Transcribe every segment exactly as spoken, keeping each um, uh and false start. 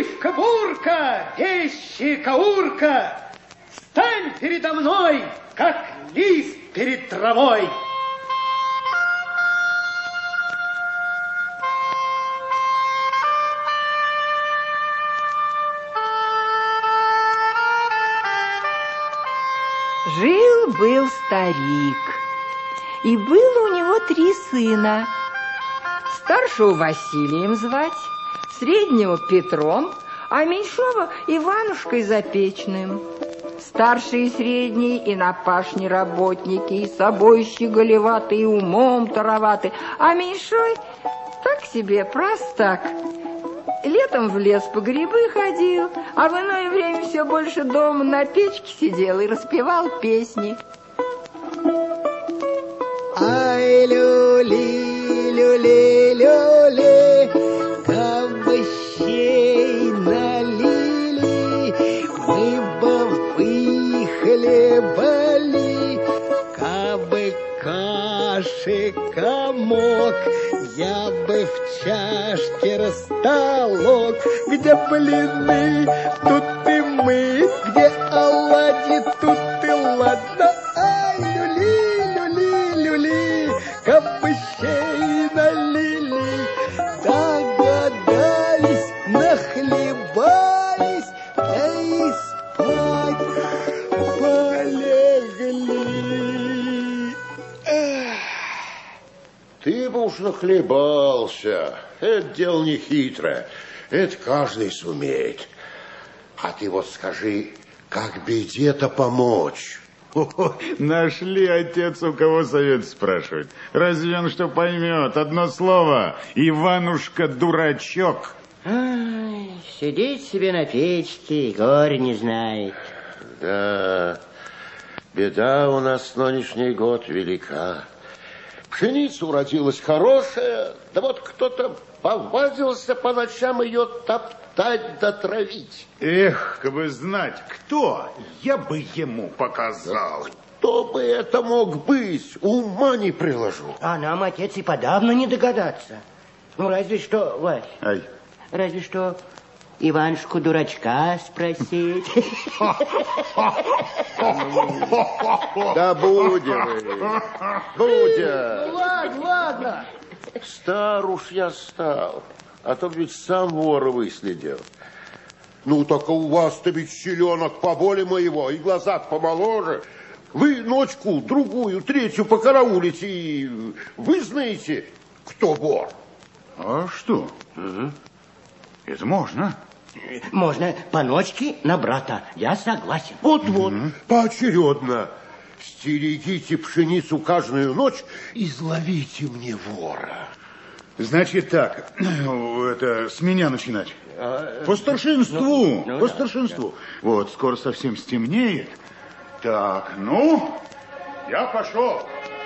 Сивка-бурка, вещи-каурка, стань передо мной, как лист перед травой. Жил-был старик, и было у него три сына. Старшего Василием звать, среднего Петром, а меньшого Иванушкой Запечным. Старшие и средние и на пашне работники, и собой щеголеваты, и умом тароваты, а меньшой так себе простак. Летом в лес по грибы ходил, а в иное время все больше дома на печке сидел и распевал песни. Ай, люли, люли, люли, кабачей налили, мы бы выхлебали, кабы каши комок, я бы в чашке растолок, где блины, тут и мы, где оладьи, тут и ладно. Ай, люли, люли, люли, кабачей налили, догадались, нахлебались, да и спать полегли. Ты бы уж нахлебался. Это дело не хитрое. Это каждый сумеет. А ты вот скажи, как беде-то помочь? О, нашли, отец, у кого совет спрашивать. Разве он что поймет? Одно слово. Иванушка дурачок. Ай, сидит себе на печке и горе не знает. Да, беда у нас нынешний год велика. Пшеница уродилась хорошая, да вот кто-то повадился по ночам ее топтать да травить. Эх, как бы знать, кто, я бы ему показал. Кто бы это мог быть, ума не приложу. А нам, отец, и подавно не догадаться. Ну, разве что, Вась, Ай. разве что Иванушку дурачка спросить. Да будем вы, будем. Ну, ладно, ладно. Стар уж я стал, а то ведь сам вора выследил. Ну, так у вас-то ведь селенок поболе моего, и глаза помоложе. Вы ночку, другую, третью покараулите, и вы знаете, кто вор. А что? Угу. Это можно. Можно по ночке на брата, я согласен. Вот-вот, угу. Поочередно. Стерегите пшеницу каждую ночь, изловите мне вора. Значит так, это с меня начинать. По старшинству, ну, ну, по да, старшинству. Да. Вот, скоро совсем стемнеет. Так, ну, я пошел.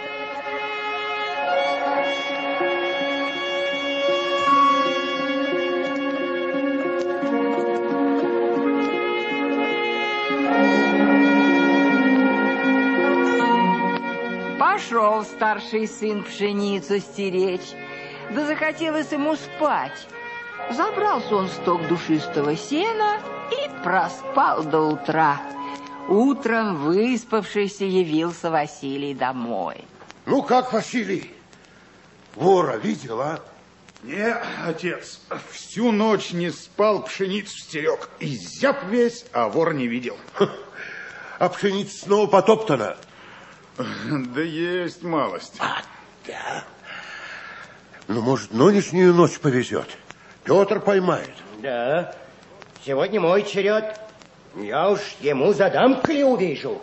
Пошел старший сын пшеницу стеречь, да захотелось ему спать. Забрался он в сток душистого сена и проспал до утра. Утром выспавшийся явился Василий домой. Ну как, Василий, вора видел, а? Не, отец, всю ночь не спал, пшеницу стерег. И зяб весь, а вора не видел. А пшеница снова потоптана? Да есть малость. А, да. Ну, может, нынешнюю ночь повезет. Петр поймает. Да, сегодня мой черед. Я уж ему задам, коли увижу.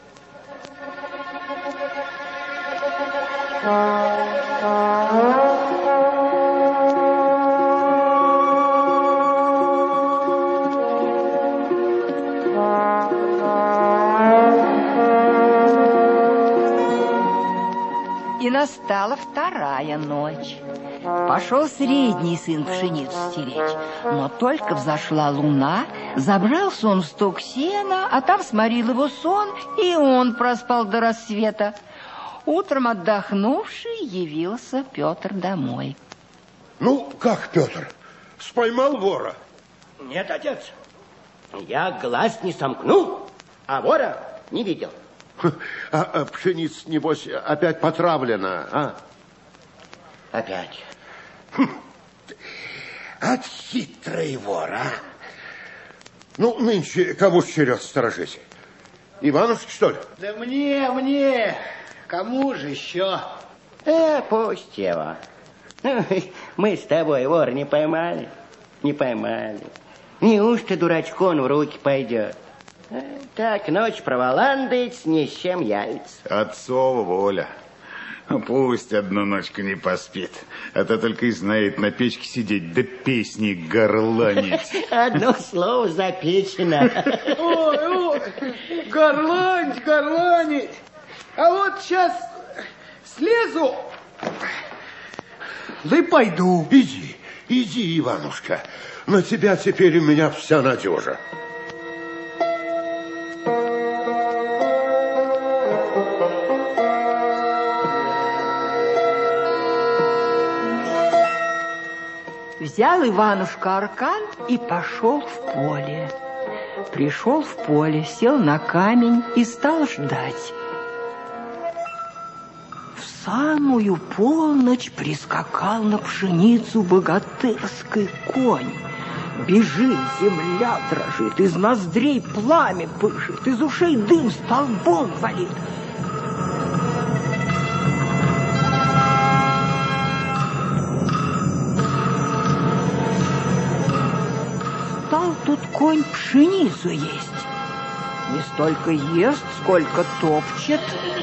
И настала вторая ночь. Пошел средний сын пшеницу стеречь, но только взошла луна, забрался он в сток сена, а там сморил его сон, и он проспал до рассвета. Утром отдохнувший явился Петр домой. Ну, как, Петр, споймал вора? Нет, отец. Я глаз не сомкнул, а вора не видел. А, а пшеница, небось, опять потравлена, а? Опять. От хитрый вор, а? Ну, нынче кого ж черед сторожить? Иванушки, что ли? Да мне, мне. Кому же еще? Э, пусть его. Мы с тобой вор не поймали. Не поймали. Неужто дурачком в руки пойдет? Так ночь проволандает, ни с чем явится. Отцова воля. Пусть одну ночку не поспит, а то только и знает на печке сидеть, да песни горланить. Одно слово запечено. Ой, ой, горланить, горланить. А вот сейчас слезу, да и пойду. Иди, иди, Иванушка. На тебя теперь у меня вся надежа. Взял Иванушка аркан и пошел в поле. Пришел в поле, сел на камень и стал ждать. В самую полночь прискакал на пшеницу богатырский конь. Бежит, земля дрожит, из ноздрей пламя пышет, из ушей дым столбом валит. Стал тут конь пшеницу есть. Не столько ест, сколько топчет.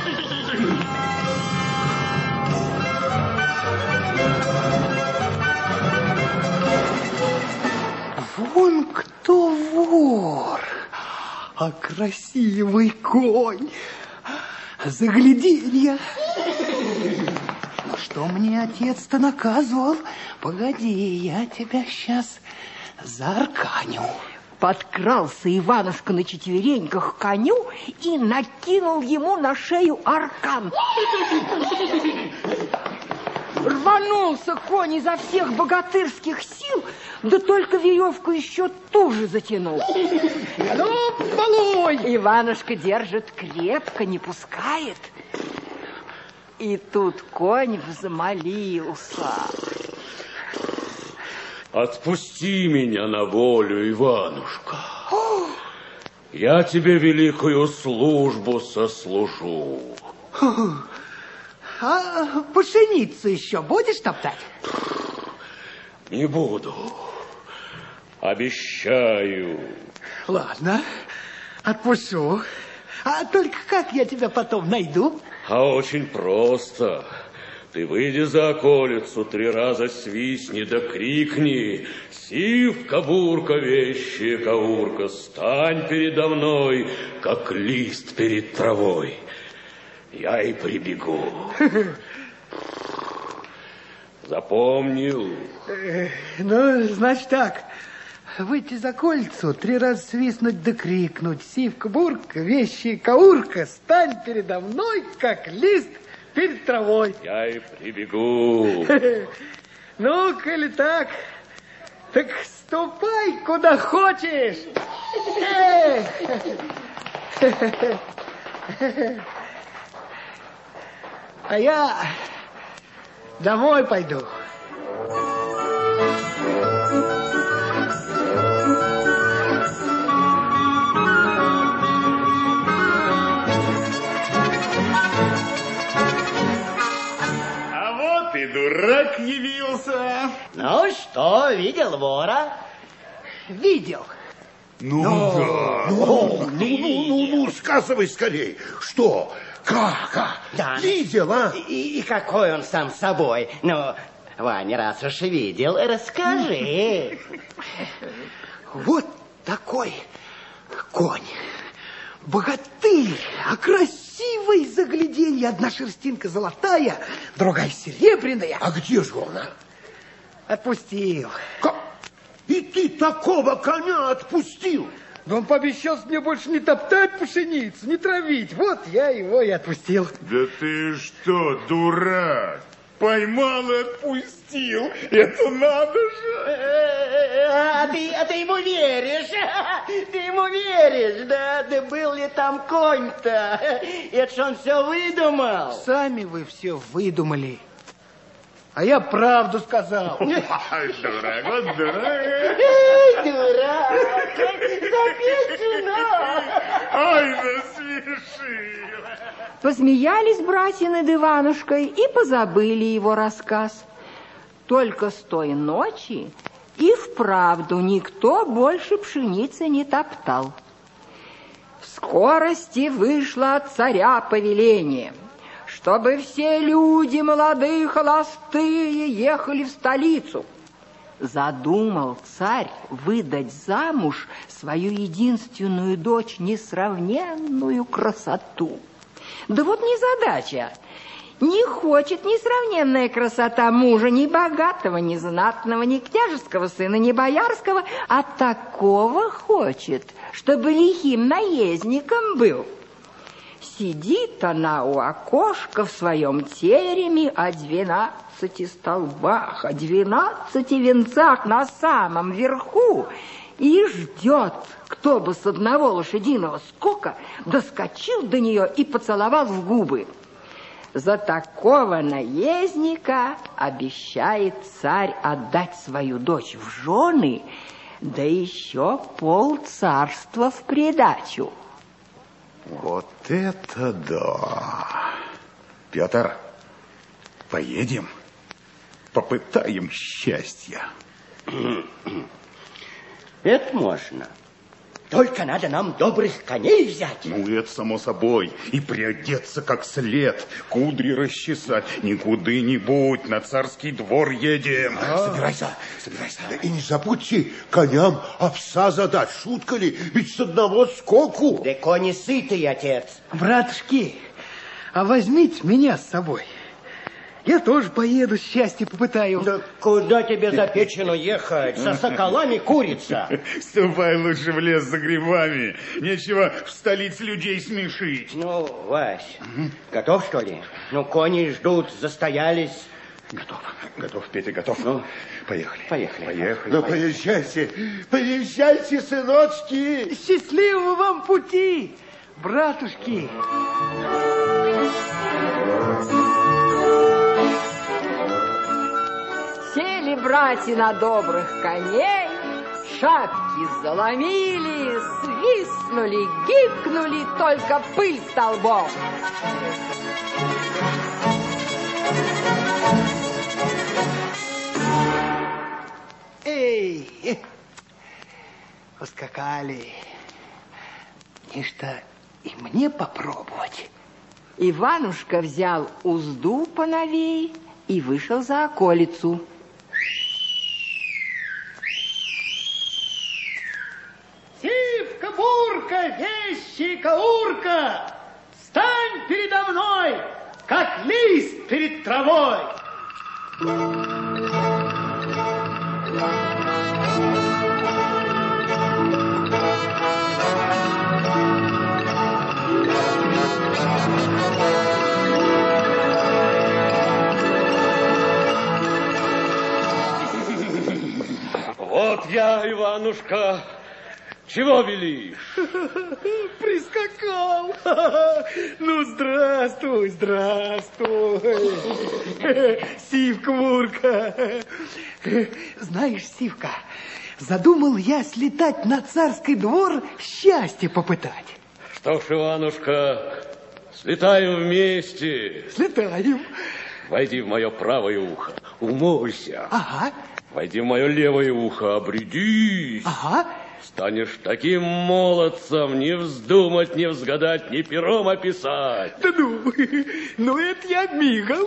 Вон кто вор, а красивый конь. Загляденье. Ну, что мне отец-то наказывал? Погоди, я тебя сейчас заарканю. Подкрался Иванушка на четвереньках к коню и накинул ему на шею аркан. Рванулся конь изо всех богатырских сил, да только веревку еще туже затянул. Ну, балуй! Иванушка держит крепко, не пускает. И тут конь взмолился. Отпусти меня на волю, Иванушка. Я тебе великую службу сослужу. А пшеницу еще будешь топтать? Не буду. Обещаю. Ладно, отпущу. А только как я тебя потом найду? А очень просто. Ты выйди за околицу, три раза свистни да крикни: «Сивка-бурка, вещая каурка, стань передо мной, как лист перед травой». Я и прибегу. Запомнил? Ну, значит так. Выйти за кольцо, три раза свистнуть да крикнуть: «Сивка-бурка, вещая каурка, стань передо мной, как лист перед травой». Я и прибегу. Ну, коли так, так ступай куда хочешь. А я домой пойду. А вот и дурак явился. Ну что, видел вора? Видел. Ну, да. Ну, ну, ну, ну, ну, сказывай скорей. Что? Как? А? Да. Видел, а? И, и какой он сам собой. Ну, Ваня, раз уж видел, расскажи. Вот такой конь. Богатырь, а красивый загляденье. Одна шерстинка золотая, другая серебряная. А где же он, а? Отпустил. Как? И ты такого коня отпустил? Но он пообещал мне больше не топтать пшеницу, не травить. Вот я его и отпустил. Да ты что, дурак? Поймал и отпустил. Это надо же. А ты, а ты ему веришь? Ты ему веришь, да? Да был ли там конь-то? Это ж он все выдумал. Сами вы все выдумали. А я правду сказал. Ай, дурак, вот дурак. Эй, дурак, записано. Ай, насмешил. Посмеялись братья над Иванушкой и позабыли его рассказ. Только с той ночи и вправду никто больше пшеницы не топтал. В скорости вышло от царя повеление, чтобы все люди, молодые, холостые, ехали в столицу. Задумал царь выдать замуж свою единственную дочь, несравненную красоту. Да вот незадача. Не хочет несравненная красота мужа ни богатого, ни знатного, ни княжеского сына, ни боярского, а такого хочет, чтобы лихим наездником был. Сидит она у окошка в своем тереме о двенадцати столбах, о двенадцати венцах на самом верху и ждет, кто бы с одного лошадиного скока доскочил до нее и поцеловал в губы. За такого наездника обещает царь отдать свою дочь в жены, да еще полцарства в придачу. Вот это да! Петр, поедем, попытаем счастья. Это можно. Только надо нам добрых коней взять. Ну, это само собой. И приодеться как след, кудри расчесать. Никуда-нибудь, на царский двор едем. А? Собирайся, собирайся. Да и не забудьте коням овса задать. Шутка ли? Ведь с одного скоку. Да кони сытый, отец. Братушки, а возьмите меня с собой. Я тоже поеду, счастье попытаю. Да куда тебе за печену ехать? Со соколами курица. Ступай лучше в лес за грибами. Нечего в столице людей смешить. Ну, Вась, угу. Готов, что ли? Ну, кони ждут, застоялись. Готов, готов, Петя, готов. Ну, поехали. Поехали. Поехали. Ну, поезжайте, поезжайте, сыночки. Счастливого вам пути, братушки. Сели братья на добрых коней, шапки заломили, свистнули, гикнули, только пыль столбом. Эй, поскакали. Нечто и мне попробовать. Иванушка взял узду поновей и вышел за околицу. Сивка, бурка, вещи, каурка, стань передо мной, как лист перед травой. Вот я, Иванушка. Чего велишь? Прискакал. Ну, здравствуй, здравствуй. Сивка, Мурка. Знаешь, Сивка, задумал я слетать на царский двор, счастье попытать. Что ж, Иванушка, слетаем вместе. Слетаем. Войди в мое правое ухо, умойся. Ага. Войди в мое левое ухо, обрядись. Ага. Станешь таким молодцем, не вздумать, не взгадать, ни пером описать. Да ну, ну это я мигом.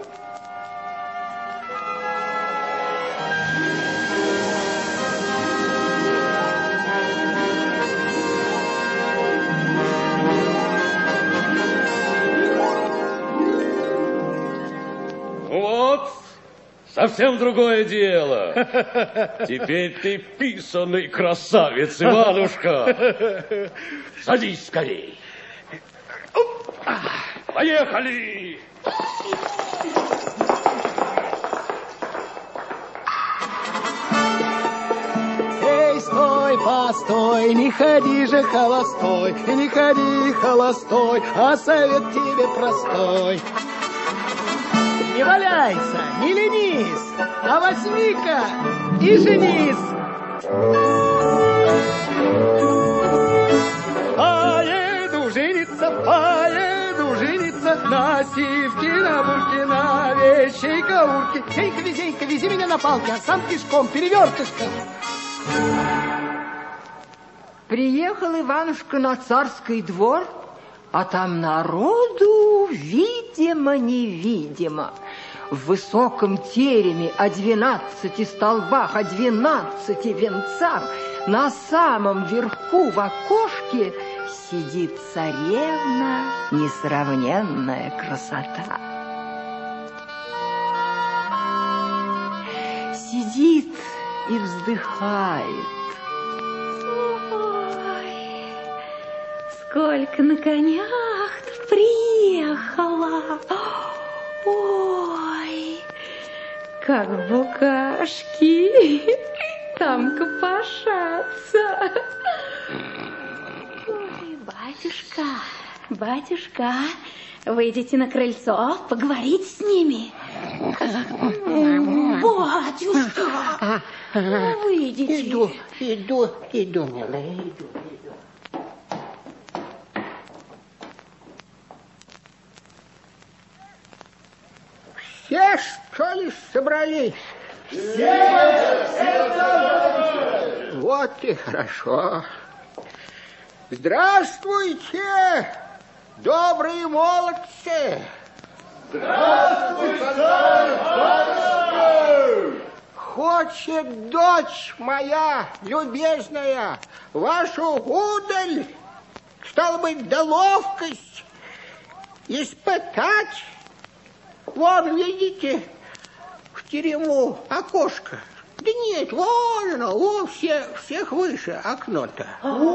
Вот, совсем другое дело. Теперь ты писаный красавец, Иванушка. Садись скорей. Поехали! постой, не ходи же холостой, не ходи холостой, а совет тебе простой. Не валяйся, не ленись, а возьми-ка и женись. Поеду жениться, поеду жениться на сивке, на бурке, на вещей каурке. Зенька, везенька, вези меня на палке, а сам пешком перевертышка. Приехал Иванушка на царский двор, а там народу видимо-невидимо. В высоком тереме о двенадцати столбах, о двенадцати венцах, на самом верху в окошке сидит царевна, несравненная красота. Сидит и вздыхает. Ой, сколько на конях тут приехала. Ой, как букашки там копошатся. Ой, батюшка, батюшка, выйдите на крыльцо, поговорите с ними. Батюшка, выйдите. Иду, иду, иду, милая, иду, иду. Все, что ли, собрались? Все! Все! Вот и хорошо. Здравствуйте, добрые молодцы! Здравствуй, царь! Хочет дочь моя любезная вашу удаль, стало быть, да ловкость испытать. Вон, видите, в терему окошко. Да нет, вон оно, вон все, всех выше окно-то.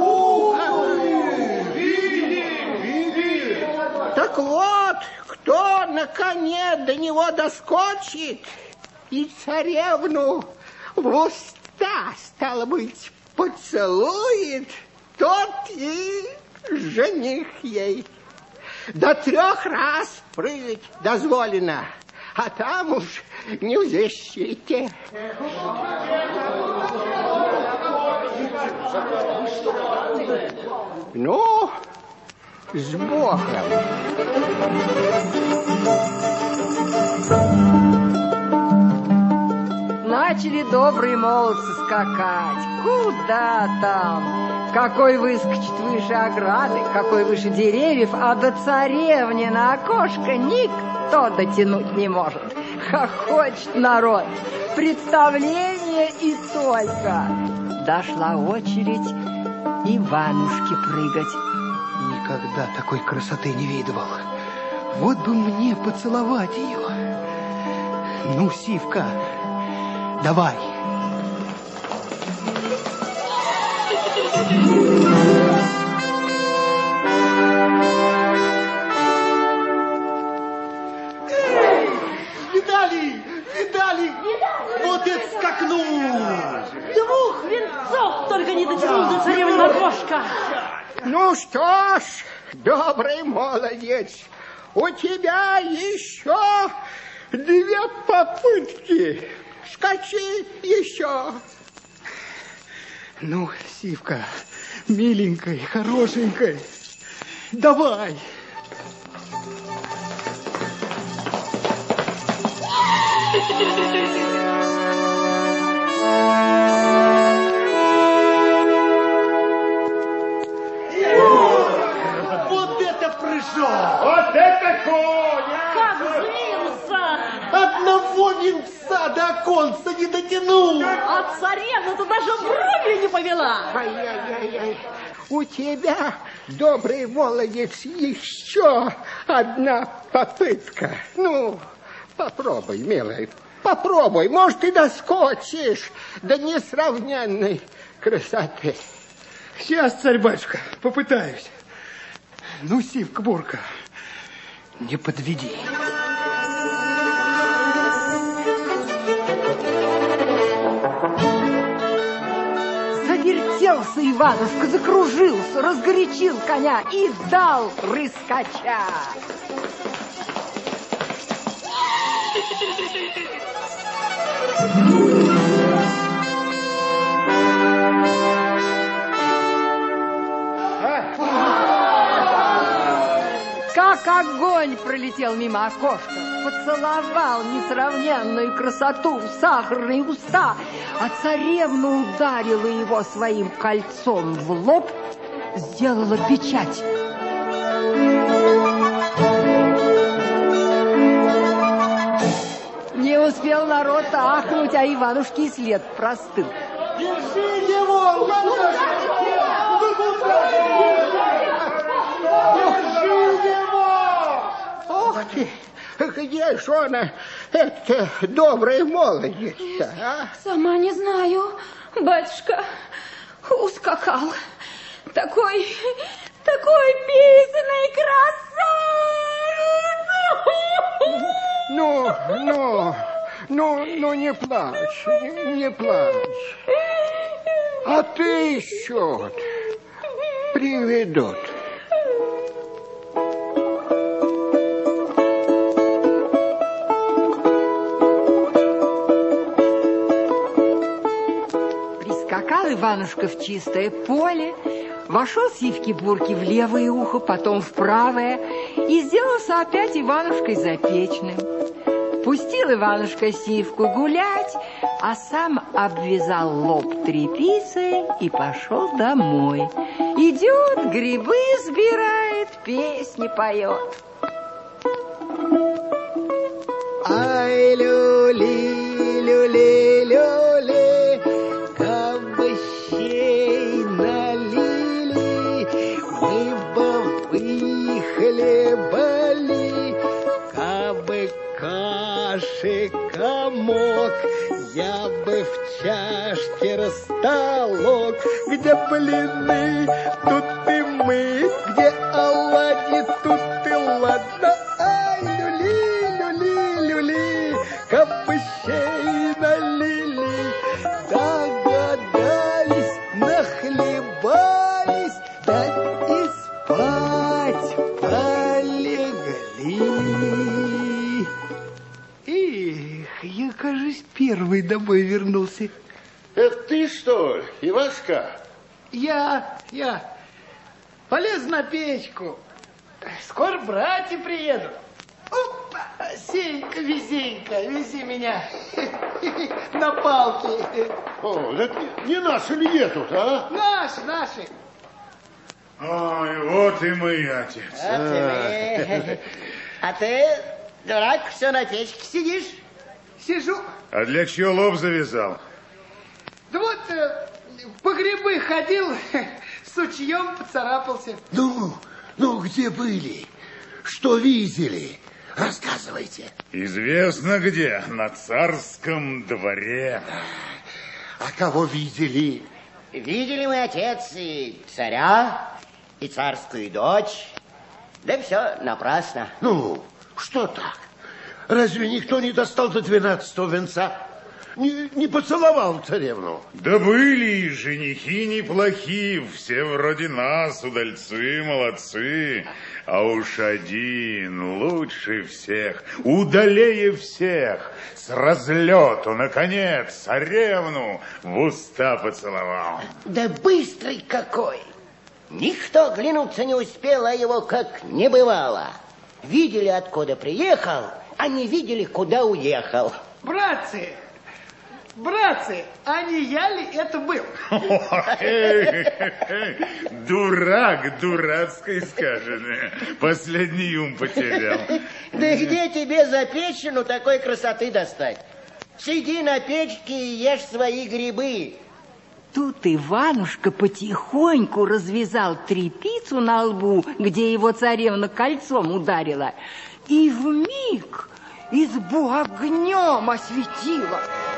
Видим, видим. Так вот, кто на коне до него доскочит и царевну в уста, стало быть, поцелует, тот и жених ей. До трех раз прыгать дозволено, а там уж не в защите. Ну, с Богом. Начали добрые молодцы скакать. Куда там? Какой выскочит выше ограды, какой выше деревьев, а до царевни на окошко никто дотянуть не может. Хохочет народ. Представление и только. Дошла очередь Иванушке прыгать. Никогда такой красоты не видывал. Вот бы мне поцеловать ее. Ну, Сивка, давай. Видали? Видали? Вот это скакнул! Двух венцов только не дотянул до царевны окошка. Ну что ж, добрый молодец, у тебя еще две попытки. Скачи еще. Ну, Сивка, миленькая, хорошенькая, давай. Вот это прыжок! Вот это конь! Как взвился! Одного венца до оконца не дотянул! А царевна-то даже брови не повела! Ай-яй-яй-яй. У тебя, добрый молодец, еще одна попытка. Ну, попробуй, милый, попробуй. Может, ты доскочишь до несравненной красоты. Сейчас, царь-батюшка, попытаюсь. Ну, Сивка-бурка, не подведи. Завертелся Иванушка, закружился, разгорячил коня и дал рыскача. Как огонь пролетел мимо окошка, поцеловал несравненную красоту в сахарные уста, а царевна ударила его своим кольцом в лоб, сделала печать. Не успел народ ахнуть, а Иванушке и след простыл. Держи его! Ох ты, где ж она, эта добрая молодец-то, а? Сама не знаю, батюшка, ускакал. Такой, такой писаный красавец! Ну, ну, ну, ну, не плачь, не, не плачь. А ты еще приведут. Иванушка в чистое поле, вошел Сивки-Бурки в левое ухо, потом в правое, и сделался опять Иванушкой Запечным. Пустил Иванушка Сивку гулять, а сам обвязал лоб тряпицей и пошел домой. Идет, грибы сбирает, песни поет. Ай, люли, люли, люли, хлебали, кабы каши комок, я бы в чашке растолок, где блины, тут и мы, где оладьи, тут и ладно. Ай, люли, люли, люли, кабы щей налили, догадались, нахлебались, да и спать полегли. Эх, я, кажется, первый домой вернулся. Это ты, что ли, Ивашка? Я, я. Полез на печку. Скоро братья приедут. Опа, Сенька, везенька, вези меня на палке. О, это не наши ли едут, а? Наши, наши. Ой, вот и мы, отец. А ты, а ты, дурак, все на печке сидишь? Сижу. А для чего лоб завязал? Да вот по грибы ходил, сучьем поцарапался. Ну, ну где были? Что видели? Рассказывайте. Известно где, на царском дворе. А кого видели? Видели мы, отец, и царя, и царскую дочь. Да все напрасно. Ну, что так? Разве никто не достал до двенадцатого венца? Не, не поцеловал царевну? Да были и женихи неплохие, все вроде нас, удальцы, молодцы. А уж один лучше всех, удалее всех, с разлету, наконец, царевну в уста поцеловал. Да быстрый какой! Никто глянуться не успел, а его как не бывало. Видели, откуда приехал, а не видели, куда уехал. Братцы, братцы, а не я ли это был? Дурак, дурацкой сказано. Последний ум потерял. Да где тебе запечину такой красоты достать? Сиди на печке и ешь свои грибы. Тут Иванушка потихоньку развязал тряпицу на лбу, где его царевна кольцом ударила, и вмиг избу огнем осветила.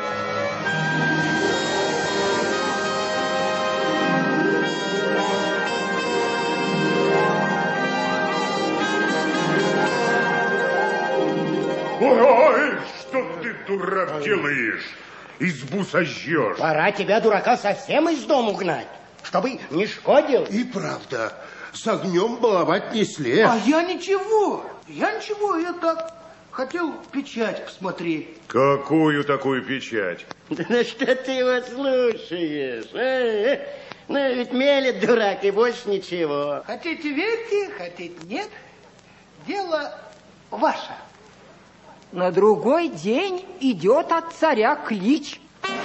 Ой, что ты, дурак, делаешь? Избу сожжешь. Пора тебя, дурака, совсем из дому гнать. чтобы не шкодил. И правда, с огнем баловать не след. А я ничего, я ничего, я так хотел печать посмотреть. Какую такую печать? Да на что ты его слушаешь? А? Ну, ведь мелет дурак и больше ничего. Хотите верьте, хотите нет, дело ваше. На другой день идет от царя клич.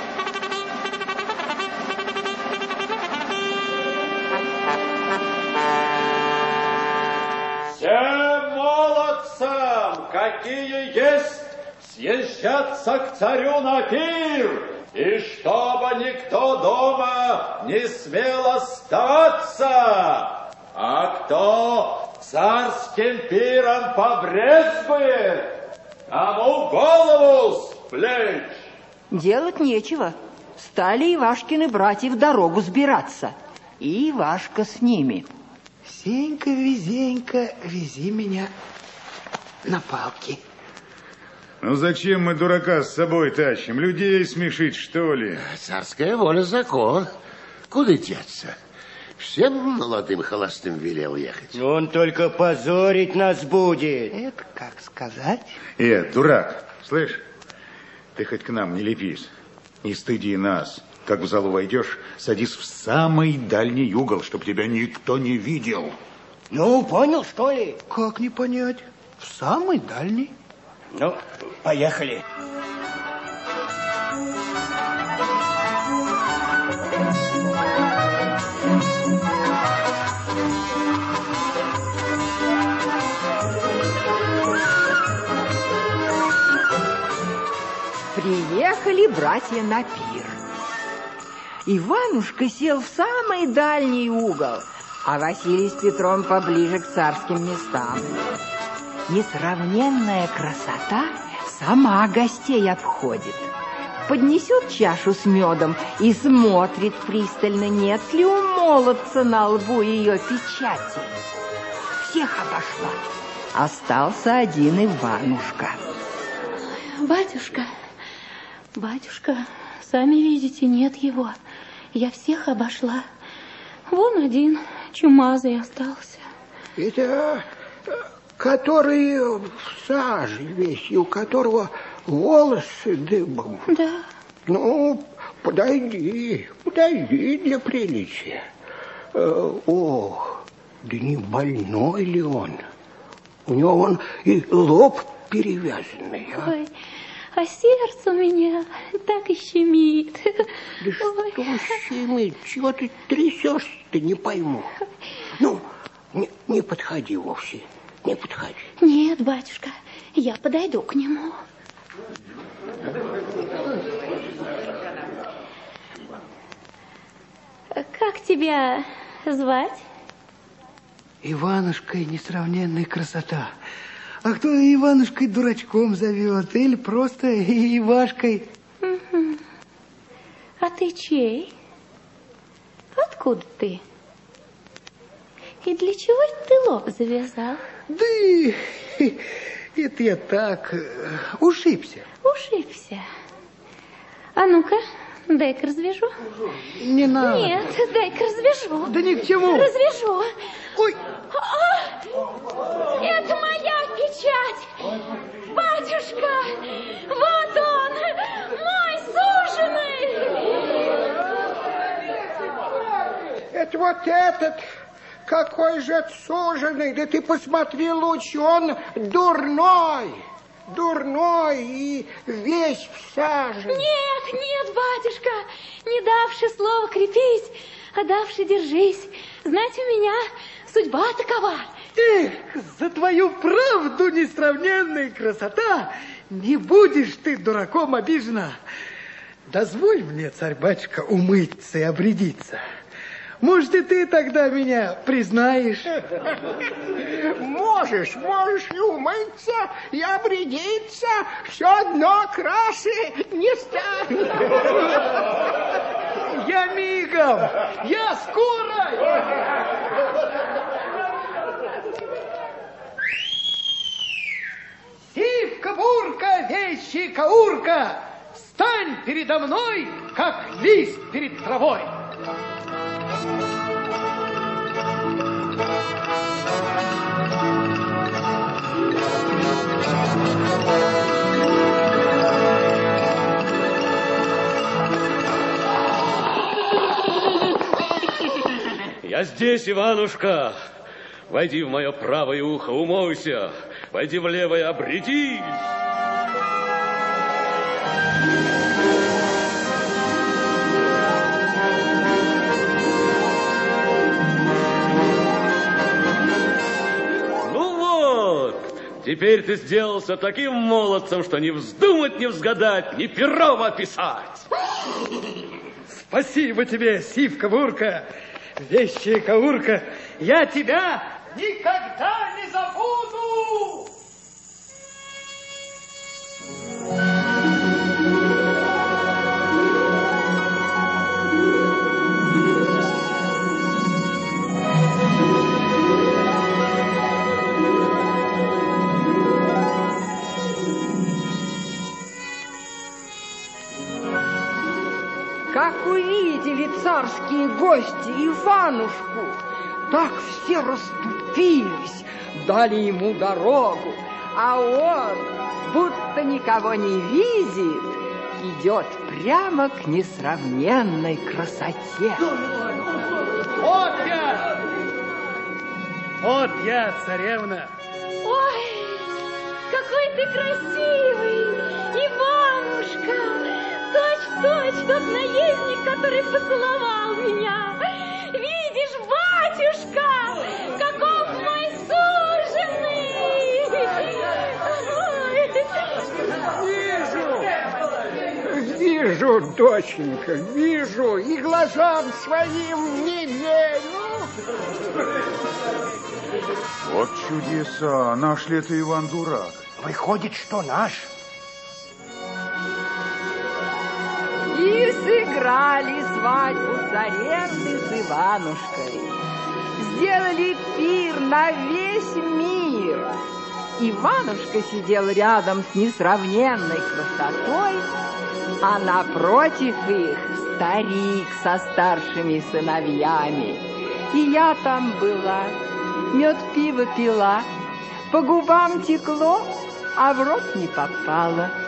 Всем молодцам, какие есть, съезжаться к царю на пир, и чтобы никто дома не смел оставаться, а кто царским пиром побрезгует, тому голову с плеч. Делать нечего. Стали Ивашкины братья в дорогу сбираться. И Ивашка с ними. Сенька, везенька, вези меня на палке. Ну зачем мы дурака с собой тащим? Людей смешить, что ли? Царская воля закон. Куда деться? Всем молодым холостым велел ехать. Он только позорить нас будет. Это как сказать? Э, дурак, слышь, ты хоть к нам не лепись. Не стыди нас. Как в залу войдешь, садись в самый дальний угол, чтобы тебя никто не видел. Ну, понял, что ли? Как не понять? В самый дальний. Ну, поехали. Приехали братья на пир. Иванушка сел в самый дальний угол, а Василий с Петром поближе к царским местам. Несравненная красота сама гостей обходит. Поднесет чашу с медом и смотрит пристально, нет ли у молодца на лбу ее печати. Всех обошла. Остался один Иванушка. Батюшка, батюшка, сами видите, нет его. Я всех обошла. Вон один чумазый остался. Это который в саже весь, и у которого волосы дыбом. Да. Ну, подойди, подойди для приличия. Ох, да не больной ли он? У него он и лоб перевязанный. А? Ой, а сердце у меня так и щемит. Да что щемит? Чего ты трясешься-то, не пойму. Ну, не, не подходи вовсе, не подходи. Нет, батюшка, я подойду к нему. Как тебя звать? Иванушка и несравненная красота. А кто Иванушкой дурачком зовет? Или просто Ивашкой? Угу. А ты чей? Откуда ты? И для чего ты лоб завязал? Да это я так ушибся. Ушибся. А ну-ка, дай-ка развяжу. Не надо. Нет, дай-ка развяжу. Да ни к чему. Развяжу. Ой. А, это моя печать. Батюшка, вот он, мой суженый. Это вот этот, какой же это суженый. Да ты посмотри лучше, он дурной. Дурной и весь в саже. Нет, нет, батюшка, не давши слова крепись, а давши держись. Знать, у меня судьба такова. Эх, за твою правду несравненная красота не будешь ты дураком обижена. Дозволь мне, царь-батюшка, умыться и обрядиться. Может, и ты тогда меня признаешь? Можешь, можешь и умыться, и обрядиться, все одно краше не станет. Я мигом, я скоро. Сивка-бурка, вещи-каурка, стань передо мной, как лист перед травой. Thank you. Я здесь, Иванушка. Войди в мое правое ухо, умойся. Войди в левое, обрядись. Ну вот, теперь ты сделался таким молодцем, что не вздумать, не взгадать, ни пером описать. Спасибо тебе, Сивка-бурка, вещая Каурка. Я тебя никогда не забуду! Как увидели царские гости Иванушку, так все расступились, дали ему дорогу, а он, будто никого не видит, идет прямо к несравненной красоте. Вот я! Вот я, царевна! Ой, какой ты красивый, Иванушка! Точь-точь тот наездник, который поцеловал меня. Видишь, батюшка, каков мой суженый! Вижу, вижу, доченька, вижу, и глазам своим не верю. Вот чудеса, наш ли это Иван дурак? Выходит, что наш. И сыграли свадьбу царевны с Иванушкой. Сделали пир на весь мир. Иванушка сидел рядом с несравненной красотой, а напротив их старик со старшими сыновьями. И я там была, мед пиво пила, по губам текло, а в рот не попало.